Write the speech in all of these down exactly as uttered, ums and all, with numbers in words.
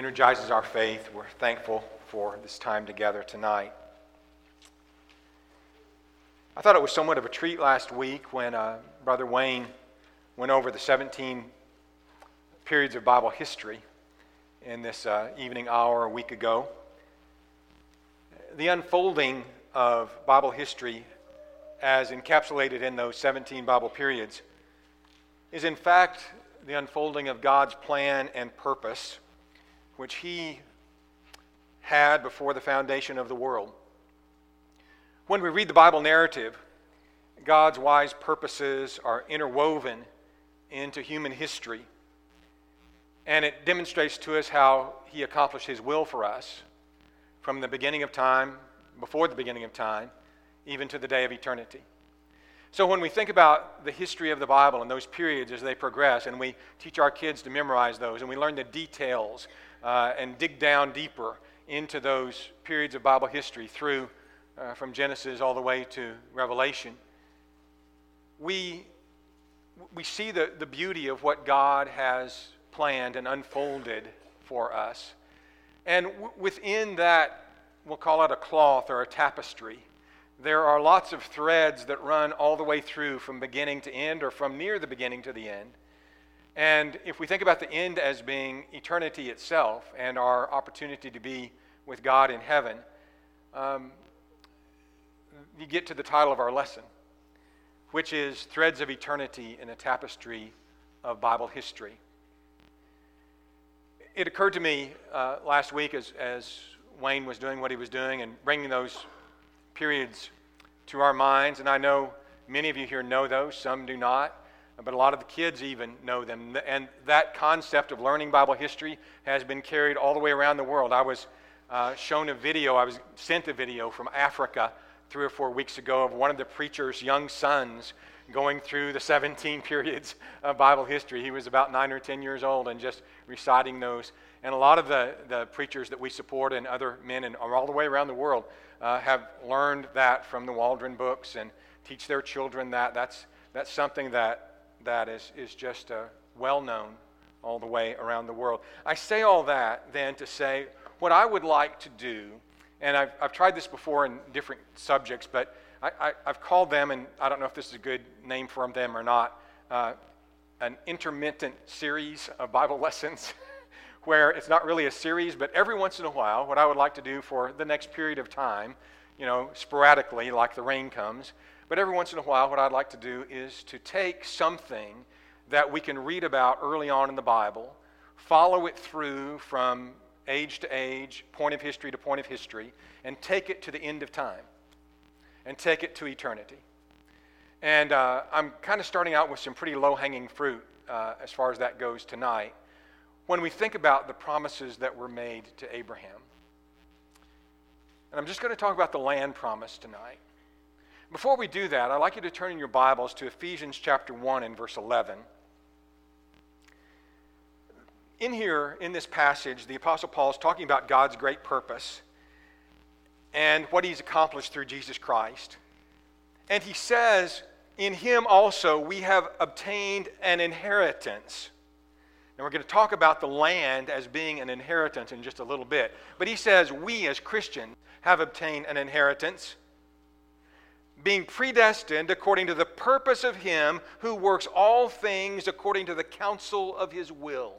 energizes our faith. We're thankful for this time together tonight. I thought it was somewhat of a treat last week when uh, Brother Wayne went over the seventeen periods of Bible history in this uh, evening hour a week ago. The unfolding of Bible history as encapsulated in those seventeen Bible periods is in fact the unfolding of God's plan and purpose, which He had before the foundation of the world. When we read the Bible narrative, God's wise purposes are interwoven into human history, and it demonstrates to us how He accomplished His will for us from the beginning of time, before the beginning of time, even to the day of eternity. So when we think about the history of the Bible and those periods as they progress, and we teach our kids to memorize those, and we learn the details uh, and dig down deeper into those periods of Bible history through uh, from Genesis all the way to Revelation, we we see the, the beauty of what God has planned and unfolded for us. And w- within that, we'll call it a cloth or a tapestry, there are lots of threads that run all the way through from beginning to end or from near the beginning to the end. And if we think about the end as being eternity itself and our opportunity to be with God in heaven, um, you get to the title of our lesson, which is Threads of Eternity in a Tapestry of Bible History. It occurred to me uh, last week as, as Wayne was doing what he was doing and bringing those periods to our minds, and I know many of you here know those, some do not, but a lot of the kids even know them, and that concept of learning Bible history has been carried all the way around the world. I was uh, shown a video, I was sent a video from Africa three or four weeks ago of one of the preacher's young sons going through the seventeen periods of Bible history. He was about nine or ten years old and just reciting those. And a lot of the, the preachers that we support and other men and all the way around the world uh, have learned that from the Waldron books and teach their children that. That's that's something that that is, is just uh, well known all the way around the world. I say all that then to say what I would like to do, and I've, I've tried this before in different subjects, but I, I, I've called them, and I don't know if this is a good name for them or not, uh, an intermittent series of Bible lessons where it's not really a series, but every once in a while, what I would like to do for the next period of time, you know, sporadically, like the rain comes, but every once in a while, what I'd like to do is to take something that we can read about early on in the Bible, follow it through from age to age, point of history to point of history, and take it to the end of time, and take it to eternity. And uh, I'm kind of starting out with some pretty low-hanging fruit uh, as far as that goes tonight. When we think about the promises that were made to Abraham. And I'm just going to talk about the land promise tonight. Before we do that, I'd like you to turn in your Bibles to Ephesians chapter one and verse eleven. In here, in this passage, the Apostle Paul is talking about God's great purpose and what He's accomplished through Jesus Christ. And he says, in Him also we have obtained an inheritance. And we're going to talk about the land as being an inheritance in just a little bit. But he says, we as Christians have obtained an inheritance, being predestined according to the purpose of Him who works all things according to the counsel of His will.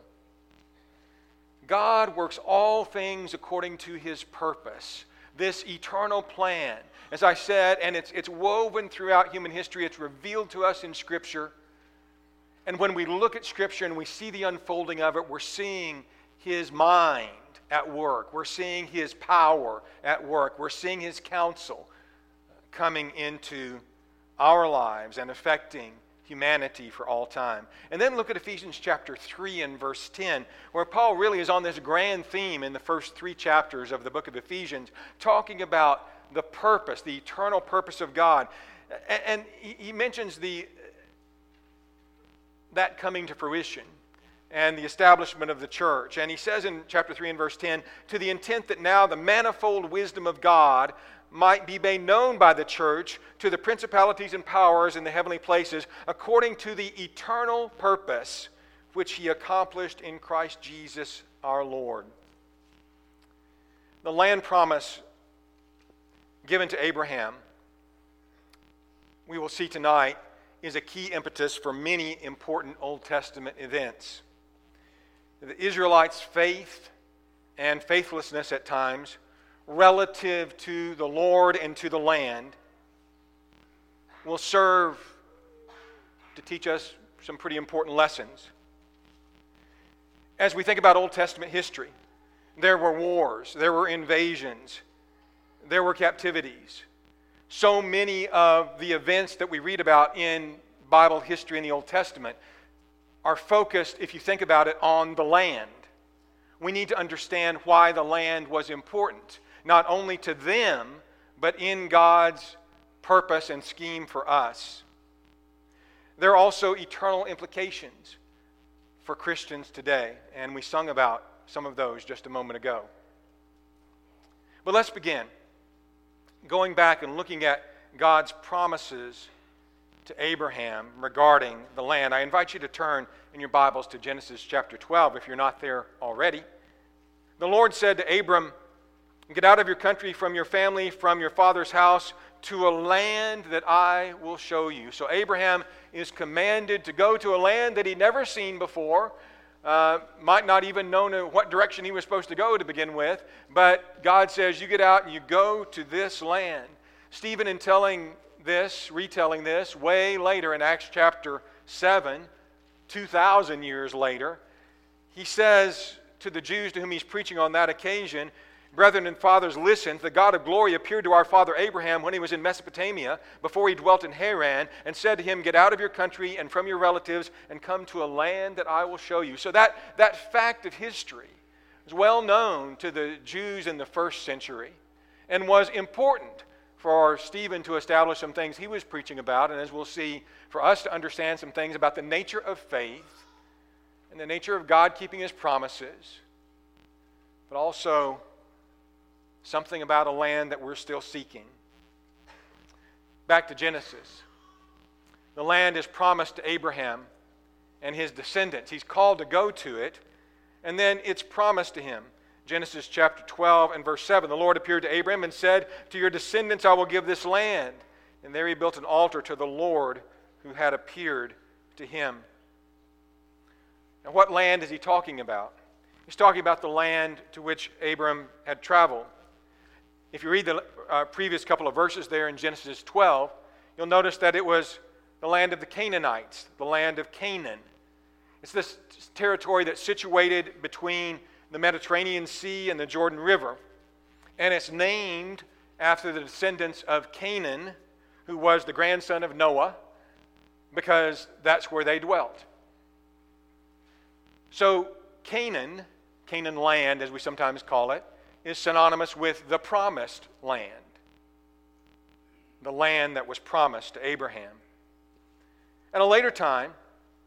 God works all things according to His purpose, this eternal plan. As I said, and it's, it's woven throughout human history, it's revealed to us in Scripture. And when we look at Scripture and we see the unfolding of it, we're seeing His mind at work. We're seeing His power at work. We're seeing His counsel coming into our lives and affecting humanity for all time. And then look at Ephesians chapter three and verse ten, where Paul really is on this grand theme in the first three chapters of the book of Ephesians, talking about the purpose, the eternal purpose of God. And he mentions the that coming to fruition and the establishment of the church. And he says in chapter three and verse ten, to the intent that now the manifold wisdom of God might be made known by the church to the principalities and powers in the heavenly places, according to the eternal purpose which He accomplished in Christ Jesus our Lord. The land promise given to Abraham, we will see tonight, is a key impetus for many important Old Testament events. The Israelites' faith and faithlessness at times relative to the Lord and to the land will serve to teach us some pretty important lessons. As we think about Old Testament history, there were wars, there were invasions, there were captivities. So many of the events that we read about in Bible history in the Old Testament are focused, if you think about it, on the land. We need to understand why the land was important, not only to them, but in God's purpose and scheme for us. There are also eternal implications for Christians today, and we sung about some of those just a moment ago. But let's begin going back and looking at God's promises to Abraham regarding the land. I invite you to turn in your Bibles to Genesis chapter twelve if you're not there already. The Lord said to Abram, "Get out of your country, from your family, from your father's house, to a land that I will show you." So Abraham is commanded to go to a land that he'd never seen before, uh, might not even know what direction he was supposed to go to begin with, but God says, you get out and you go to this land. Stephen, in telling this, retelling this, way later in Acts chapter seven, two thousand years later, he says to the Jews to whom he's preaching on that occasion, "Brethren and fathers, listen. The God of glory appeared to our father Abraham when he was in Mesopotamia, before he dwelt in Haran, and said to him, 'Get out of your country and from your relatives and come to a land that I will show you.'" So that, that fact of history is well known to the Jews in the first century and was important for Stephen to establish some things he was preaching about, and as we'll see, for us to understand some things about the nature of faith and the nature of God keeping his promises, but also something about a land that we're still seeking. Back to Genesis. The land is promised to Abraham and his descendants. He's called to go to it, and then it's promised to him. Genesis chapter twelve and verse seven, the Lord appeared to Abraham and said, "To your descendants I will give this land." And there he built an altar to the Lord who had appeared to him. Now, what land is he talking about? He's talking about the land to which Abram had traveled. If you read the uh, previous couple of verses there in Genesis twelve, you'll notice that it was the land of the Canaanites, the land of Canaan. It's this territory that's situated between the Mediterranean Sea and the Jordan River. And it's named after the descendants of Canaan, who was the grandson of Noah, because that's where they dwelt. So Canaan, Canaan land, as we sometimes call it, is synonymous with the promised land, the land that was promised to Abraham. At a later time,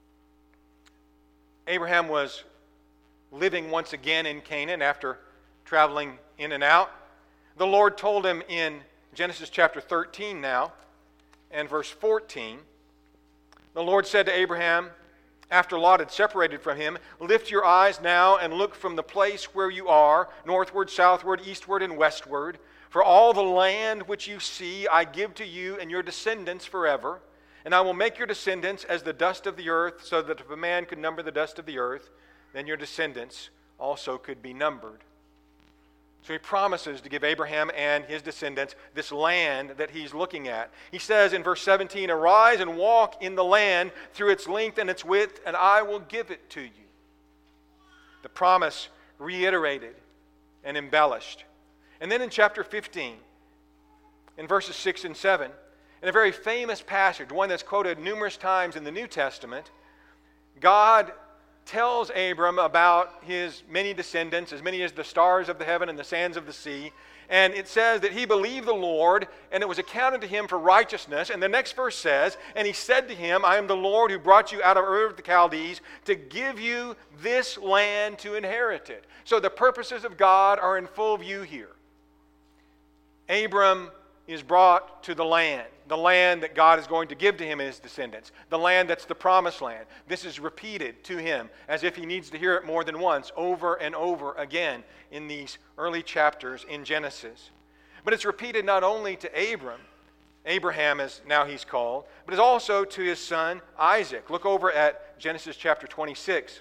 Abraham was living once again in Canaan after traveling in and out. The Lord told him in Genesis chapter thirteen now and verse fourteen, the Lord said to Abraham, after Lot had separated from him, "Lift your eyes now and look from the place where you are, northward, southward, eastward, and westward. For all the land which you see I give to you and your descendants forever. And I will make your descendants as the dust of the earth, so that if a man could number the dust of the earth, then your descendants also could be numbered." So he promises to give Abraham and his descendants this land that he's looking at. He says in verse seventeen, "Arise and walk in the land through its length and its width, and I will give it to you." The promise reiterated and embellished. And then in chapter fifteen, in verses six and seven, in a very famous passage, one that's quoted numerous times in the New Testament, God tells Abram about his many descendants, as many as the stars of the heaven and the sands of the sea. And it says that he believed the Lord, and it was accounted to him for righteousness. And the next verse says, "And he said to him, I am the Lord who brought you out of Ur of the Chaldees to give you this land to inherit it." So the purposes of God are in full view here. Abram is brought to the land, the land that God is going to give to him and his descendants, the land that's the promised land. This is repeated to him as if he needs to hear it more than once, over and over again in these early chapters in Genesis. But it's repeated not only to Abram, Abraham as now he's called, but it's also to his son Isaac. Look over at Genesis chapter twenty-six.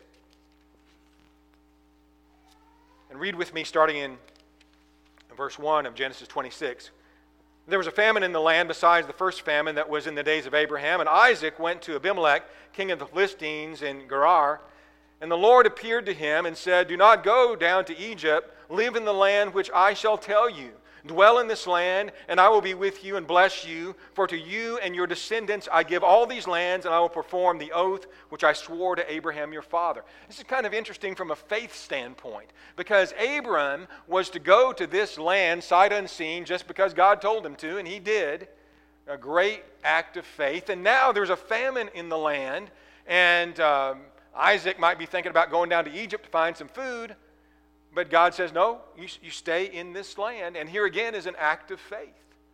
And read with me starting in verse one of Genesis twenty-six. There was a famine in the land besides the first famine that was in the days of Abraham, and Isaac went to Abimelech, king of the Philistines in Gerar. And the Lord appeared to him and said, "Do not go down to Egypt. Live in the land which I shall tell you. Dwell in this land, and I will be with you and bless you. For to you and your descendants I give all these lands, and I will perform the oath which I swore to Abraham your father." This is kind of interesting from a faith standpoint, because Abram was to go to this land sight unseen just because God told him to, and he did. A great act of faith. And now there's a famine in the land, and um, Isaac might be thinking about going down to Egypt to find some food. But God says, no, you, you stay in this land. And here again is an act of faith.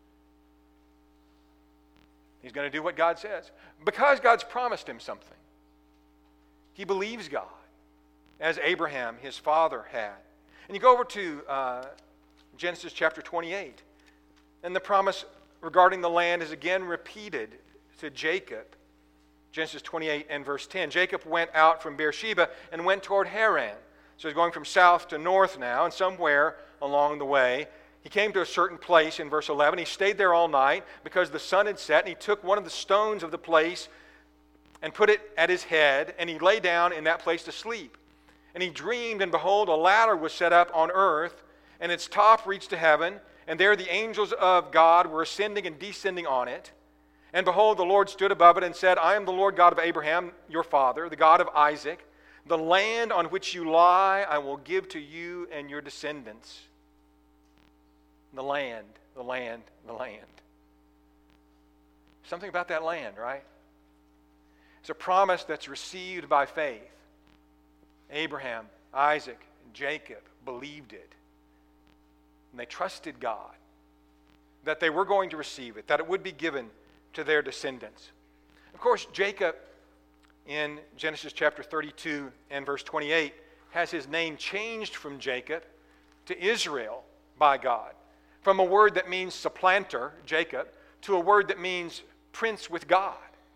He's going to do what God says. Because God's promised him something. He believes God, as Abraham, his father, had. And you go over to uh, Genesis chapter twenty-eight. And the promise regarding the land is again repeated to Jacob. Genesis twenty-eight and verse ten. Jacob went out from Beersheba and went toward Haran. So he's going from south to north now, and somewhere along the way, he came to a certain place in verse eleven. He stayed there all night because the sun had set, and he took one of the stones of the place and put it at his head, and he lay down in that place to sleep. And he dreamed, and behold, a ladder was set up on earth, and its top reached to heaven, and there the angels of God were ascending and descending on it. And behold, the Lord stood above it and said, "I am the Lord God of Abraham, your father, the God of Isaac. The land on which you lie I will give to you and your descendants." The land, the land, the land. Something about that land, right? It's a promise that's received by faith. Abraham, Isaac, and Jacob believed it. And they trusted God that they were going to receive it, that it would be given to their descendants. Of course, Jacob, in Genesis chapter thirty-two and verse twenty-eight, has his name changed from Jacob to Israel by God. From a word that means supplanter, Jacob, to a word that means prince with God.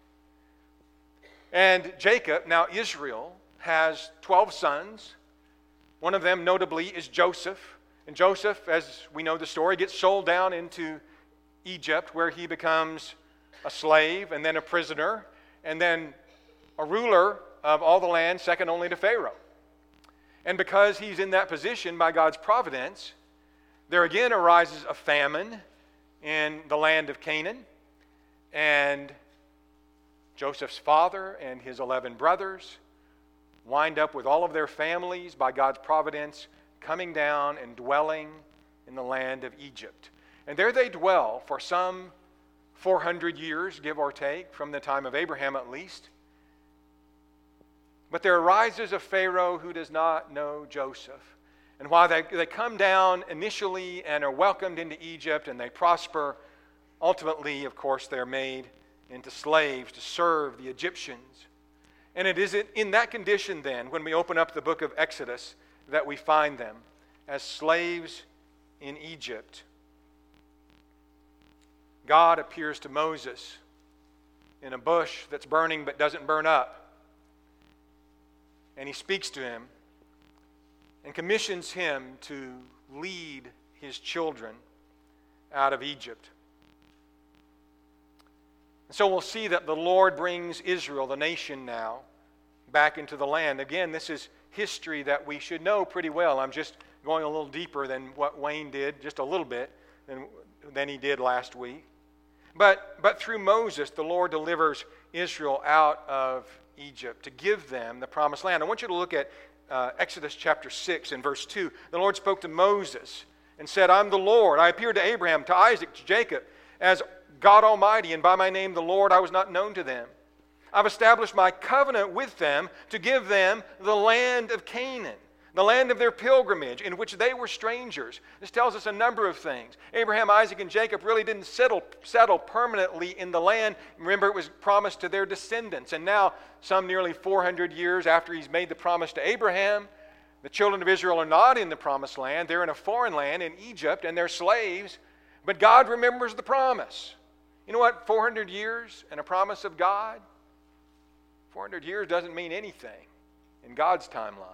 And Jacob, now Israel, has twelve sons. One of them notably is Joseph. And Joseph, as we know the story, gets sold down into Egypt, where he becomes a slave and then a prisoner and then a ruler of all the land, second only to Pharaoh. And because he's in that position by God's providence, there again arises a famine in the land of Canaan. And Joseph's father and his eleven brothers wind up with all of their families by God's providence coming down and dwelling in the land of Egypt. And there they dwell for some four hundred years, give or take, from the time of Abraham at least. But there arises a Pharaoh who does not know Joseph. And while they, they come down initially and are welcomed into Egypt and they prosper, ultimately, of course, they're made into slaves to serve the Egyptians. And it is in that condition then, when we open up the book of Exodus, that we find them as slaves in Egypt. God appears to Moses in a bush that's burning but doesn't burn up. And he speaks to him and commissions him to lead his children out of Egypt. And so we'll see that the Lord brings Israel, the nation now, back into the land. Again, this is history that we should know pretty well. I'm just going a little deeper than what Wayne did, just a little bit, than, than he did last week. But, but through Moses, the Lord delivers Israel out of Egypt to give them the promised land. I want you to look at uh, Exodus chapter six and verse two. The Lord spoke to Moses and said, "I'm the Lord. I appeared to Abraham, to Isaac, to Jacob, as God Almighty, and by my name the Lord I was not known to them. I've established my covenant with them to give them the land of Canaan, the land of their pilgrimage, in which they were strangers. This tells us a number of things. Abraham, Isaac, and Jacob really didn't settle, settle permanently in the land. Remember, it was promised to their descendants. And now, some nearly four hundred years after he's made the promise to Abraham, the children of Israel are not in the promised land. They're in a foreign land in Egypt, and they're slaves. But God remembers the promise. You know what? four hundred years and a promise of God? four hundred years doesn't mean anything in God's timeline.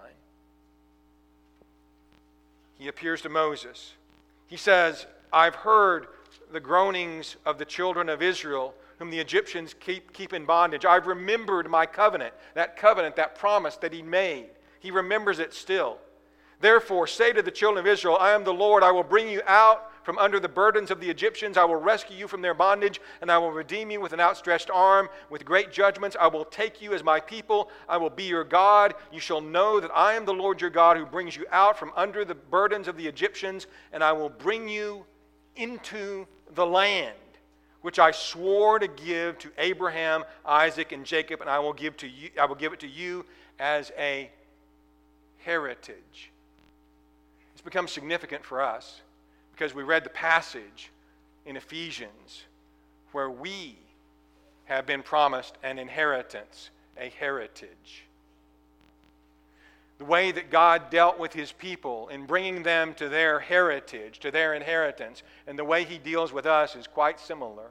He appears to Moses. He says, I've heard the groanings of the children of Israel, whom the Egyptians keep, keep in bondage. I've remembered my covenant, that covenant, that promise that he made. He remembers it still. Therefore, say to the children of Israel, I am the Lord. I will bring you out from under the burdens of the Egyptians. I will rescue you from their bondage, and I will redeem you with an outstretched arm. With great judgments, I will take you as my people. I will be your God. You shall know that I am the Lord your God, who brings you out from under the burdens of the Egyptians, and I will bring you into the land which I swore to give to Abraham, Isaac, and Jacob, and I will give to you, I will give it to you as a heritage. It's become significant for us because we read the passage in Ephesians where we have been promised an inheritance, a heritage. The way that God dealt with his people in bringing them to their heritage, to their inheritance, and the way he deals with us is quite similar.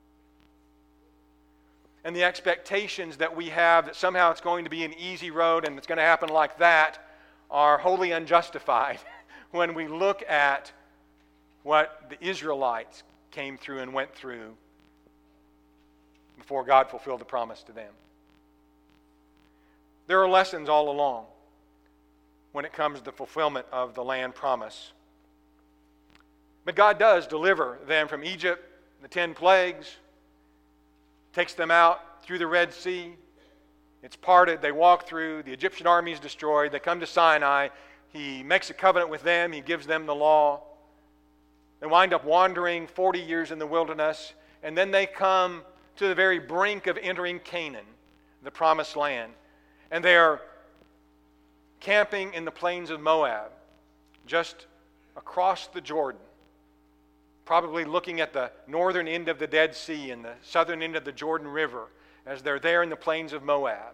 And the expectations that we have that somehow it's going to be an easy road and it's going to happen like that are wholly unjustified when we look at what the Israelites came through and went through before God fulfilled the promise to them. There are lessons all along when it comes to the fulfillment of the land promise. But God does deliver them from Egypt, the ten plagues, takes them out through the Red Sea. It's parted, they walk through, the Egyptian army is destroyed, they come to Sinai, he makes a covenant with them, he gives them the law. They wind up wandering forty years in the wilderness, and then they come to the very brink of entering Canaan, the promised land. And they are camping in the plains of Moab, just across the Jordan, probably looking at the northern end of the Dead Sea and the southern end of the Jordan River as they're there in the plains of Moab.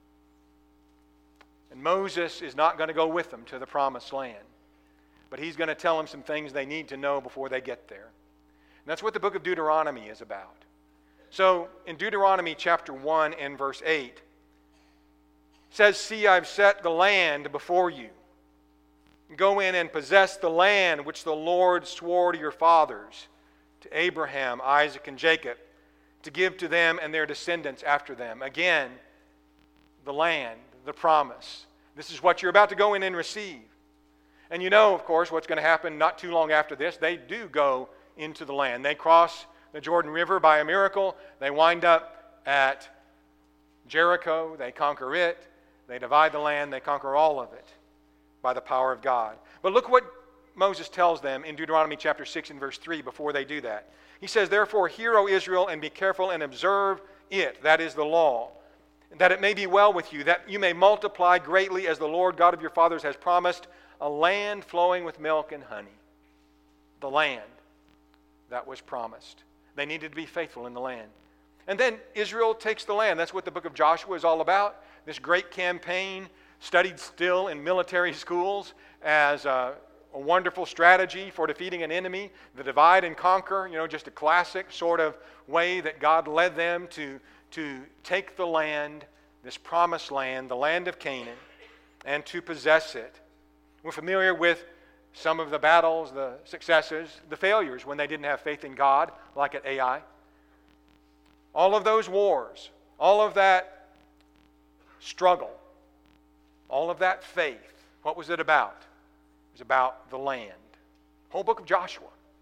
And Moses is not going to go with them to the promised land, but he's going to tell them some things they need to know before they get there. And that's what the book of Deuteronomy is about. So in Deuteronomy chapter one and verse eight, it says, See, I've set the land before you. Go in and possess the land which the Lord swore to your fathers, to Abraham, Isaac, and Jacob, to give to them and their descendants after them. Again, the land, the promise. This is what you're about to go in and receive. And you know, of course, what's going to happen not too long after this. They do go into the land. They cross the Jordan River by a miracle. They wind up at Jericho. They conquer it. They divide the land. They conquer all of it by the power of God. But look what Moses tells them in Deuteronomy chapter six and verse three before they do that. He says, Therefore, hear, O Israel, and be careful and observe it, that is the law, that it may be well with you, that you may multiply greatly as the Lord God of your fathers has promised, a land flowing with milk and honey. The land that was promised. They needed to be faithful in the land. And then Israel takes the land. That's what the book of Joshua is all about. This great campaign studied still in military schools as a, a wonderful strategy for defeating an enemy. The divide and conquer, you know, just a classic sort of way that God led them to, to take the land, this promised land, the land of Canaan, and to possess it. We're familiar with some of the battles, the successes, the failures when they didn't have faith in God, like at Ai. All of those wars, all of that struggle, all of that faith, what was it about? It was about the land. The whole book of Joshua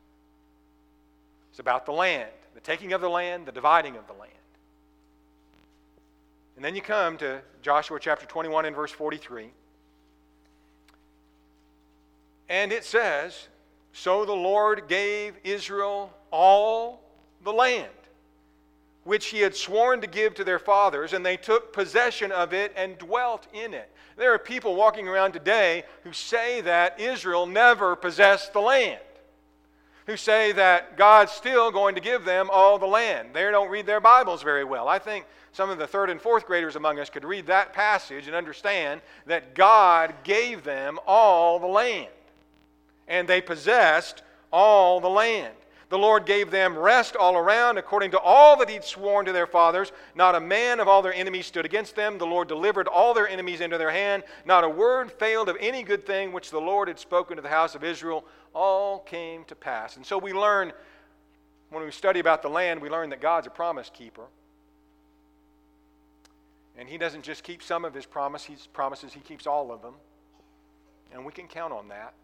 is about the land, the taking of the land, the dividing of the land. And then you come to Joshua chapter twenty-one and verse forty-three. And it says, So the Lord gave Israel all the land which he had sworn to give to their fathers, and they took possession of it and dwelt in it. There are people walking around today who say that Israel never possessed the land, who say that God's still going to give them all the land. They don't read their Bibles very well. I think some of the third and fourth graders among us could read that passage and understand that God gave them all the land, and they possessed all the land. The Lord gave them rest all around, according to all that he'd sworn to their fathers. Not a man of all their enemies stood against them. The Lord delivered all their enemies into their hand. Not a word failed of any good thing which the Lord had spoken to the house of Israel. All came to pass. And so we learn, when we study about the land, we learn that God's a promise keeper. And he doesn't just keep some of his promise, he's promises, he keeps all of them. And we can count on that.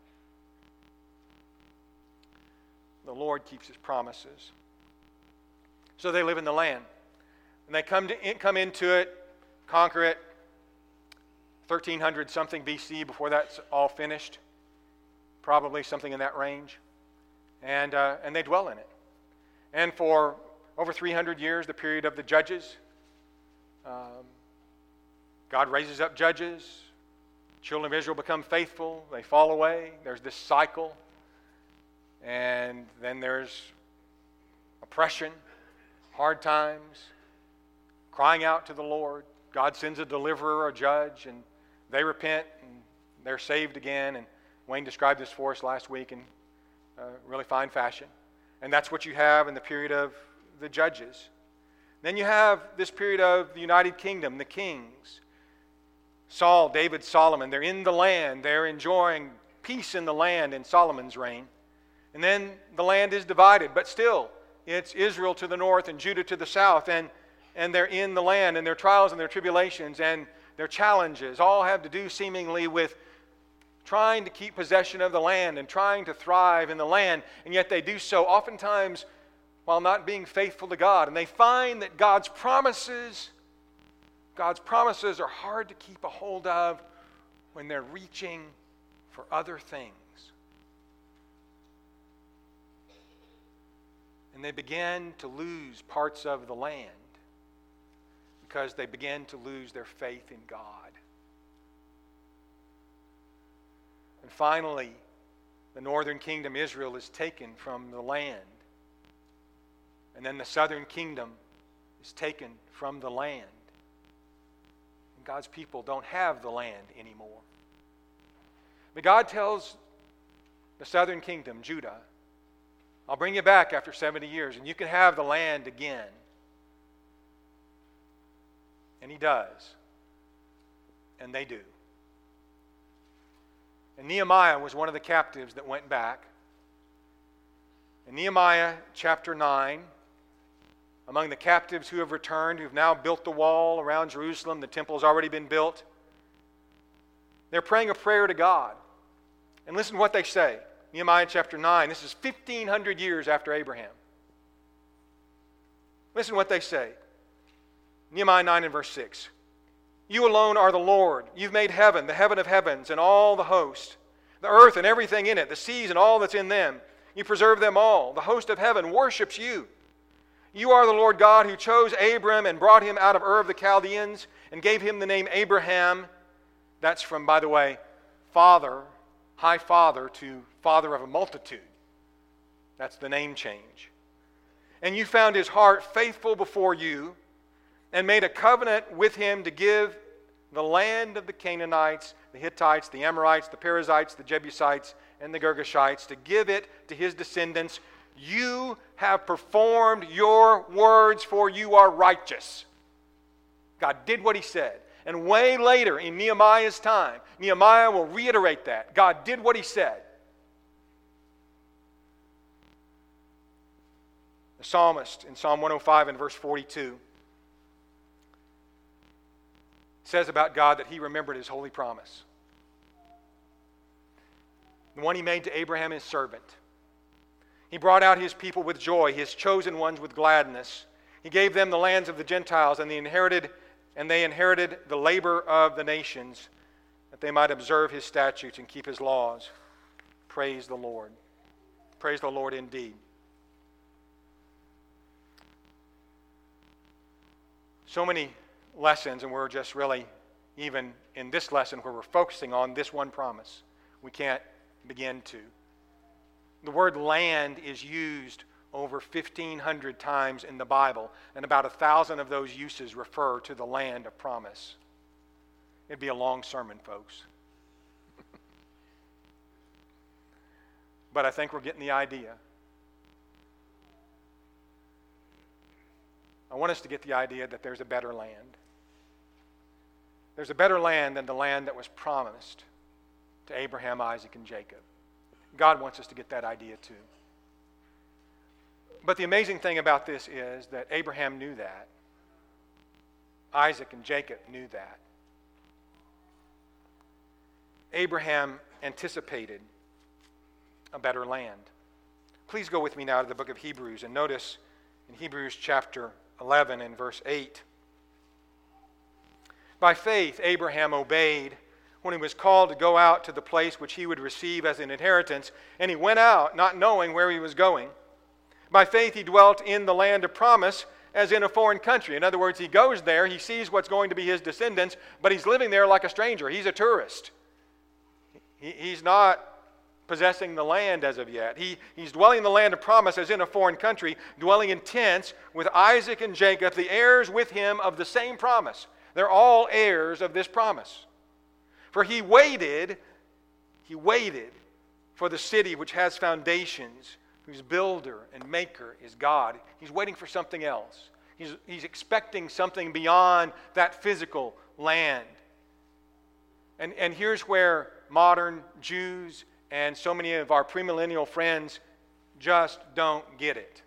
The Lord keeps his promises. So they live in the land. And they come, to, come into it, conquer it, thirteen hundred something B C, before that's all finished. Probably something in that range. And, uh, and they dwell in it. And for over three hundred years, the period of the judges, um, God raises up judges. Children of Israel become faithful. They fall away. There's this cycle. And then there's oppression, hard times, crying out to the Lord. God sends a deliverer, a judge, and they repent, and they're saved again. And Wayne described this for us last week in uh, really fine fashion. And that's what you have in the period of the judges. Then you have this period of the United Kingdom, the kings. Saul, David, Solomon, they're in the land. They're enjoying peace in the land in Solomon's reign. And then the land is divided, but still, it's Israel to the north and Judah to the south, and, and they're in the land, and their trials and their tribulations and their challenges all have to do seemingly with trying to keep possession of the land and trying to thrive in the land, and yet they do so oftentimes while not being faithful to God. And they find that God's promises, God's promises are hard to keep a hold of when they're reaching for other things. And they began to lose parts of the land because they began to lose their faith in God. And finally, the northern kingdom, Israel, is taken from the land. And then the southern kingdom is taken from the land. And God's people don't have the land anymore. But God tells the southern kingdom, Judah, I'll bring you back after seventy years, and you can have the land again. And he does. And they do. And Nehemiah was one of the captives that went back. In Nehemiah chapter nine, among the captives who have returned, who have now built the wall around Jerusalem, the temple has already been built, they're praying a prayer to God. And listen to what they say. Nehemiah chapter nine, this is fifteen hundred years after Abraham. Listen to what they say. Nehemiah nine and verse six. You alone are the Lord. You've made heaven, the heaven of heavens, and all the host, the earth and everything in it, the seas and all that's in them. You preserve them all. The host of heaven worships you. You are the Lord God who chose Abram and brought him out of Ur of the Chaldeans and gave him the name Abraham. That's from, by the way, father, high father to father of a multitude. That's the name change. And you found his heart faithful before you and made a covenant with him to give the land of the Canaanites, the Hittites, the Amorites, the Perizzites, the Jebusites, and the Girgashites, to give it to his descendants. You have performed your words, for you are righteous. God did what he said. And way later in Nehemiah's time, Nehemiah will reiterate that. God did what he said. The psalmist in Psalm one oh five and verse forty-two says about God that he remembered his holy promise. The one he made to Abraham his servant. He brought out his people with joy, his chosen ones with gladness. He gave them the lands of the Gentiles, and they inherited and they inherited the labor of the nations, that they might observe his statutes and keep his laws. Praise the Lord. Praise the Lord indeed. so many lessons, and we're just really, even in this lesson where we're focusing on this one promise, we can't begin to. The word land is used over fifteen hundred times in the Bible, and about a thousand of those uses refer to the land of promise. It'd be a long sermon, folks. But I think we're getting the idea. I want us to get the idea that there's a better land. There's a better land than the land that was promised to Abraham, Isaac, and Jacob. God wants us to get that idea too. But the amazing thing about this is that Abraham knew that. Isaac and Jacob knew that. Abraham anticipated a better land. Please go with me now to the book of Hebrews and notice in Hebrews chapter eleven and verse eight. By faith, Abraham obeyed when he was called to go out to the place which he would receive as an inheritance, and he went out not knowing where he was going. By faith, he dwelt in the land of promise as in a foreign country. In other words, he goes there, he sees what's going to be his descendants, but he's living there like a stranger. He's a tourist. He, he's not possessing the land as of yet. He, he's dwelling in the land of promise as in a foreign country, dwelling in tents with Isaac and Jacob, the heirs with him of the same promise. They're all heirs of this promise. For he waited, he waited for the city which has foundations, whose builder and maker is God. He's waiting for something else. He's, he's expecting something beyond that physical land. And, and here's where modern Jews and so many of our premillennial friends just don't get it.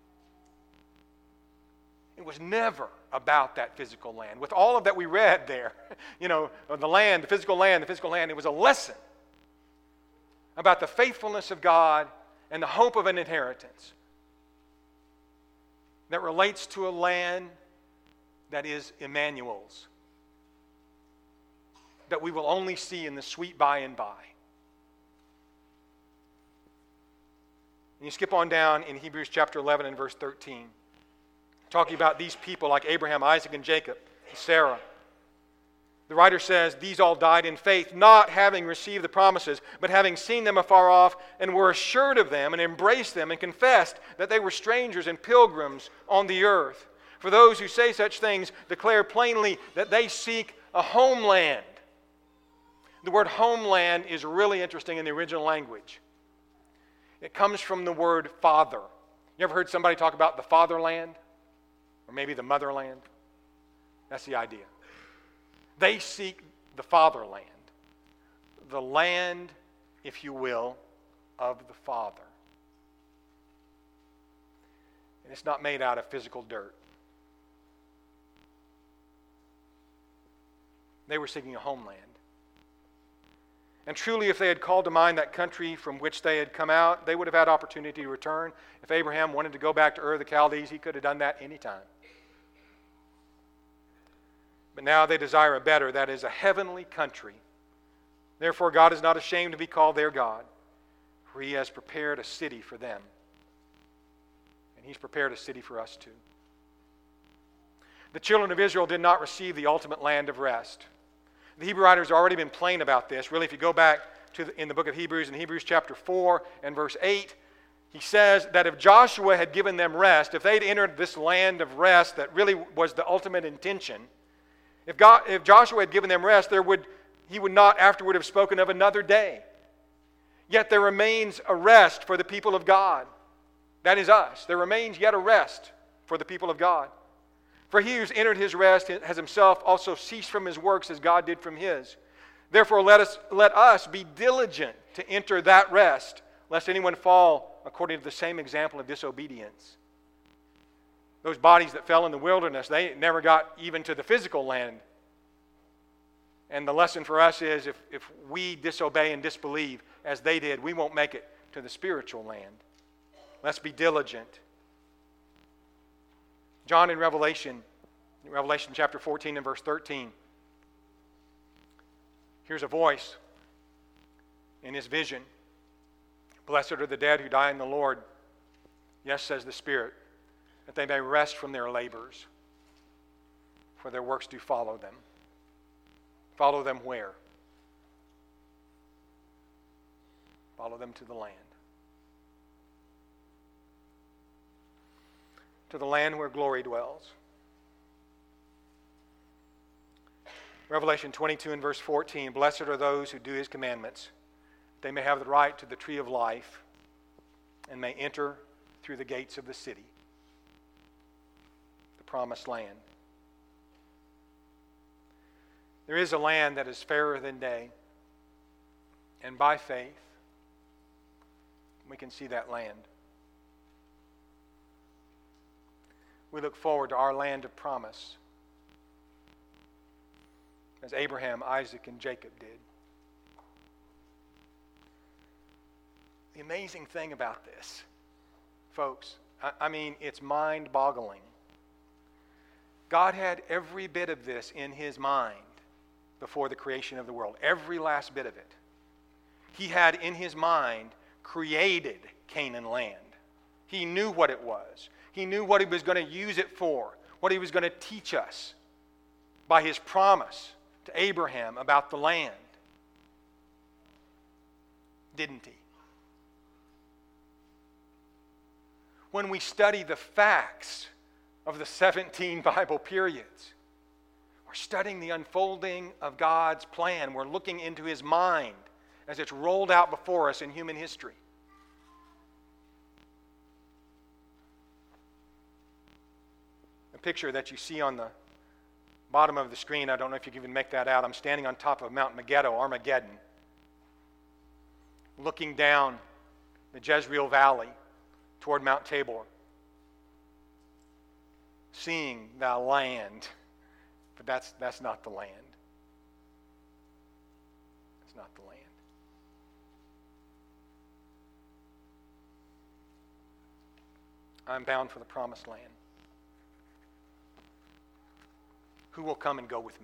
It was never about that physical land. With all of that we read there, you know, the land, the physical land, the physical land, it was a lesson about the faithfulness of God and the hope of an inheritance that relates to a land that is Emmanuel's, that we will only see in the sweet by and by. And you skip on down in Hebrews chapter eleven and verse thirteen, talking about these people like Abraham, Isaac, and Jacob, and Sarah. The writer says, these all died in faith, not having received the promises, but having seen them afar off, and were assured of them, and embraced them, and confessed that they were strangers and pilgrims on the earth. For those who say such things declare plainly that they seek a homeland. The word homeland is really interesting in the original language. It comes from the word father. You ever heard somebody talk about the fatherland? Or maybe the motherland? That's the idea. They seek the fatherland. The land, if you will, of the Father. And it's not made out of physical dirt. They were seeking a homeland. And truly, if they had called to mind that country from which they had come out, they would have had opportunity to return. If Abraham wanted to go back to Ur of the Chaldees, he could have done that anytime. But now they desire a better, that is, a heavenly country. Therefore, God is not ashamed to be called their God, for He has prepared a city for them. And He's prepared a city for us too. The children of Israel did not receive the ultimate land of rest. The Hebrew writers have already been plain about this. Really, if you go back to the, in the book of Hebrews, in Hebrews chapter four and verse eight, he says that if Joshua had given them rest, if they'd entered this land of rest that really was the ultimate intention, if, God, if Joshua had given them rest, there would, he would not afterward have spoken of another day. Yet there remains a rest for the people of God. That is us. There remains yet a rest for the people of God. For he who's entered his rest has himself also ceased from his works as God did from his. Therefore let us, let us be diligent to enter that rest, lest anyone fall according to the same example of disobedience. Those bodies that fell in the wilderness, they never got even to the physical land. And the lesson for us is if, if we disobey and disbelieve as they did, we won't make it to the spiritual land. Let's be diligent. John in Revelation, in Revelation chapter fourteen and verse thirteen, here's a voice in his vision. Blessed are the dead who die in the Lord. Yes, says the Spirit, that they may rest from their labors. for their works do follow them. Follow them where? Follow them to the land. To the land where glory dwells. Revelation twenty-two and verse fourteen, blessed are those who do his commandments. They may have the right to the tree of life and may enter through the gates of the city, the promised land. There is a land that is fairer than day, and by faith, we can see that land. We look forward to our land of promise, as Abraham, Isaac, and Jacob did. The amazing thing about this, folks, I, I mean, it's mind-boggling. God had every bit of this in his mind before the creation of the world, every last bit of it. He had in his mind created Canaan land. He knew what it was. He knew what he was going to use it for, what he was going to teach us by his promise to Abraham about the land. Didn't he? When we study the facts of the seventeen Bible periods, we're studying the unfolding of God's plan. We're looking into his mind as it's rolled out before us in human history. The picture that you see on the bottom of the screen, I don't know if you can even make that out. I'm standing on top of Mount Megiddo, Armageddon, looking down the Jezreel Valley toward Mount Tabor, seeing the land. But that's, that's not the land. It's not the land. I'm bound for the promised land. Who will come and go with me?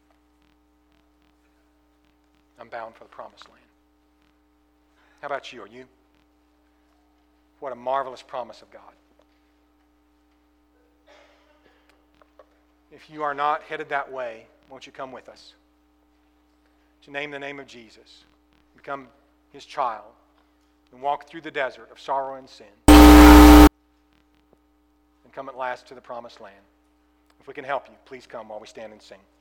I'm bound for the promised land. How about you? Are you? What a marvelous promise of God. If you are not headed that way, won't you come with us? To name the name of Jesus, become his child, and walk through the desert of sorrow and sin, and come at last to the promised land. If we can help you, please come while we stand and sing.